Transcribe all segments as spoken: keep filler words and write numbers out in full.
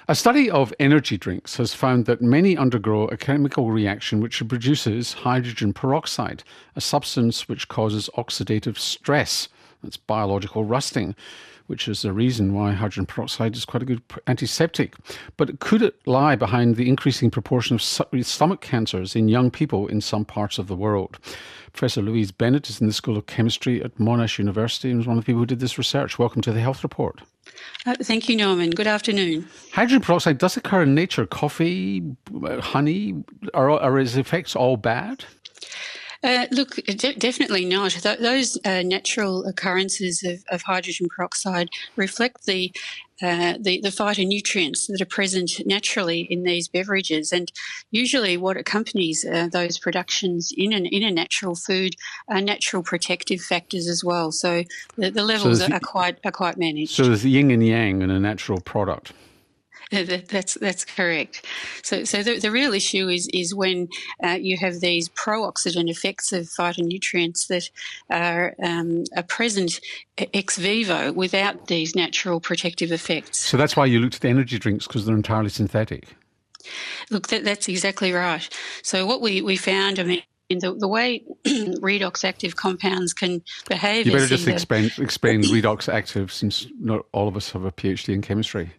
A study of energy drinks has found that many undergo a chemical reaction which produces hydrogen peroxide, a substance which causes oxidative stress. That's biological rusting, which is the reason why hydrogen peroxide is quite a good antiseptic. But could it lie behind the increasing proportion of stomach cancers in young people in some parts of the world? Professor Louise Bennett is in the School of Chemistry at Monash University and is one of the people who did this research. Welcome to the Health Report. Uh, thank you, Norman. Good afternoon. Hydrogen peroxide does occur in nature. Coffee, honey, are, are its effects all bad? Uh, look, de- definitely not. Th- those uh, natural occurrences of, of hydrogen peroxide reflect the, uh, the the phytonutrients that are present naturally in these beverages, and usually what accompanies uh, those productions in an in a natural food are natural protective factors as well. So the, the levels so are, are quite are quite managed. So there's yin and yang in a natural product. That's that's correct. So, so the, the real issue is is when uh, you have these pro-oxidant effects of phytonutrients that are um, are present ex vivo without these natural protective effects. So that's why you looked at the energy drinks, because they're entirely synthetic. Look, that, that's exactly right. So what we, we found, I mean, in the, the way redox active compounds can behave. You better just explain explain redox active, since not all of us have a PhD in chemistry.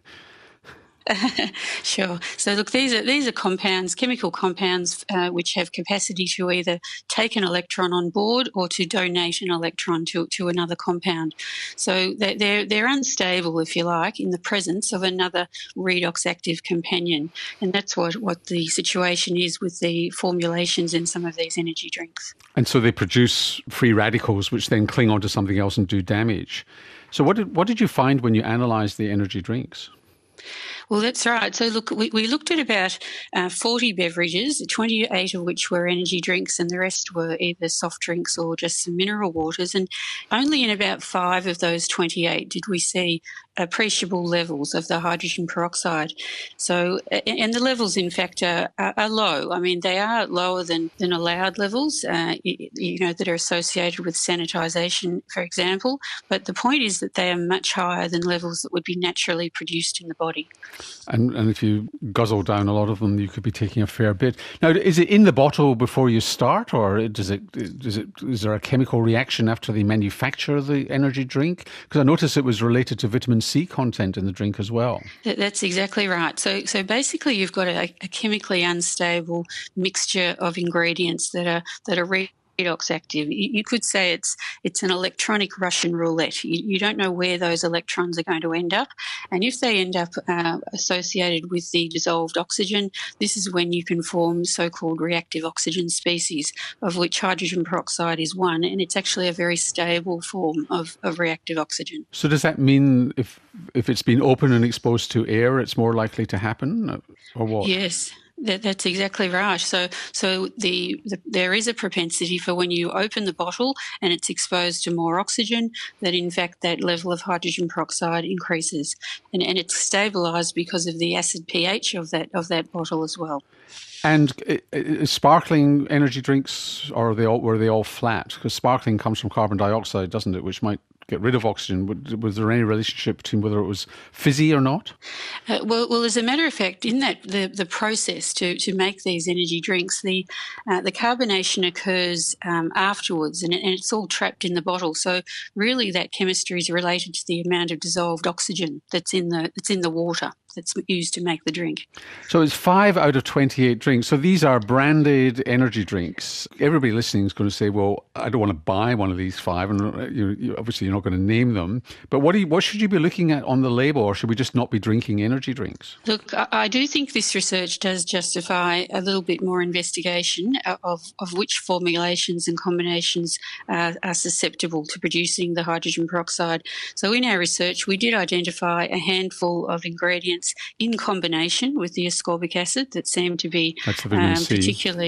Sure. So look, these are these are compounds, chemical compounds, uh, which have capacity to either take an electron on board or to donate an electron to to another compound. So they're they're, they're unstable, if you like, in the presence of another redox active companion, and that's what, what the situation is with the formulations in some of these energy drinks. And so they produce free radicals, which then cling onto something else and do damage. So what did what did you find when you analysed the energy drinks? Well, that's right. So, look, we, we looked at about uh, forty beverages, twenty-eight of which were energy drinks and the rest were either soft drinks or just some mineral waters. And only in about five of those twenty-eight did we see appreciable levels of the hydrogen peroxide. So, and the levels, in fact, are, are low. I mean, they are lower than, than allowed levels, uh, you, you know, that are associated with sanitisation, for example. But the point is that they are much higher than levels that would be naturally produced in the body. And, and if you guzzle down a lot of them, you could be taking a fair bit. Now, is it in the bottle before you start, or does it, does it, is there a chemical reaction after they manufacture the energy drink? Because I noticed it was related to vitamin C content in the drink as well. That's exactly right. So, so basically, you've got a, a chemically unstable mixture of ingredients that are that are re- redox active. You could say it's it's an electronic Russian roulette. You, you don't know where those electrons are going to end up, and if they end up uh, associated with the dissolved oxygen, this is when you can form so-called reactive oxygen species, of which hydrogen peroxide is one, and it's actually a very stable form of, of reactive oxygen. So does that mean if if it's been open and exposed to air, it's more likely to happen, or what? Yes. That, that's exactly right. So, so the, the there is a propensity for when you open the bottle and it's exposed to more oxygen, that in fact that level of hydrogen peroxide increases, and, and it's stabilised because of the acid pH of that of that bottle as well. And uh, sparkling energy drinks, or are they all, were they all flat? Because sparkling comes from carbon dioxide, doesn't it, which might get rid of oxygen. Was there any relationship between whether it was fizzy or not? Uh, well, well, as a matter of fact, in that the, the process to, to make these energy drinks, the uh, the carbonation occurs um, afterwards, and, and it's all trapped in the bottle. So really, that chemistry is related to the amount of dissolved oxygen that's in the that's in the water that's used to make the drink. So it's five out of twenty-eight drinks. So these are branded energy drinks. Everybody listening is going to say, well, I don't want to buy one of these five, and you, you, obviously you're not going to name them. But what do you, what should you be looking at on the label, or should we just not be drinking energy drinks? Look, I, I do think this research does justify a little bit more investigation of, of which formulations and combinations uh, are susceptible to producing the hydrogen peroxide. So in our research, we did identify a handful of ingredients in combination with the ascorbic acid that seem to be um, particularly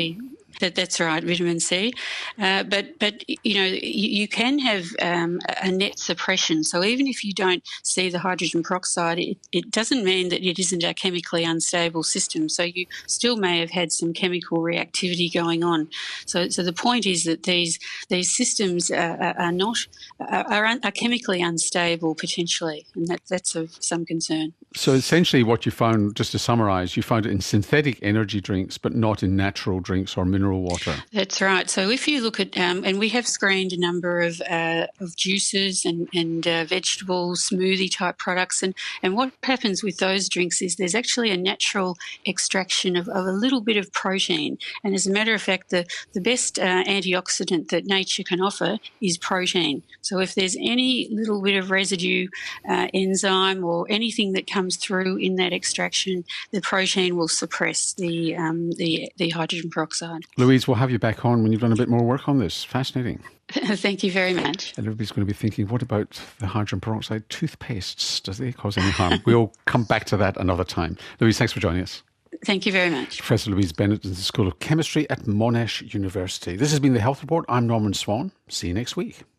That, that's right, vitamin C. Uh, but, but you know, you, you can have um, a net suppression. So even if you don't see the hydrogen peroxide, it, it doesn't mean that it isn't a chemically unstable system. So you still may have had some chemical reactivity going on. So, so the point is that these these systems are, are not are, are chemically unstable potentially, and that, that's of some concern. So essentially what you found, just to summarise, you found it in synthetic energy drinks but not in natural drinks or mineral water. That's right. So if you look at, um, and we have screened a number of, uh, of juices and, and uh, vegetable smoothie type products, and, and what happens with those drinks is there's actually a natural extraction of, of a little bit of protein. And as a matter of fact, the, the best uh, antioxidant that nature can offer is protein. So if there's any little bit of residue, uh, enzyme or anything that comes through in that extraction, the protein will suppress the um, the, the hydrogen peroxide. Louise, we'll have you back on when you've done a bit more work on this. Fascinating. Thank you very much. And everybody's going to be thinking, what about the hydrogen peroxide toothpastes? Does they cause any harm? We'll come back to that another time. Louise, thanks for joining us. Thank you very much. Professor Louise Bennett in the School of Chemistry at Monash University. This has been The Health Report. I'm Norman Swan. See you next week.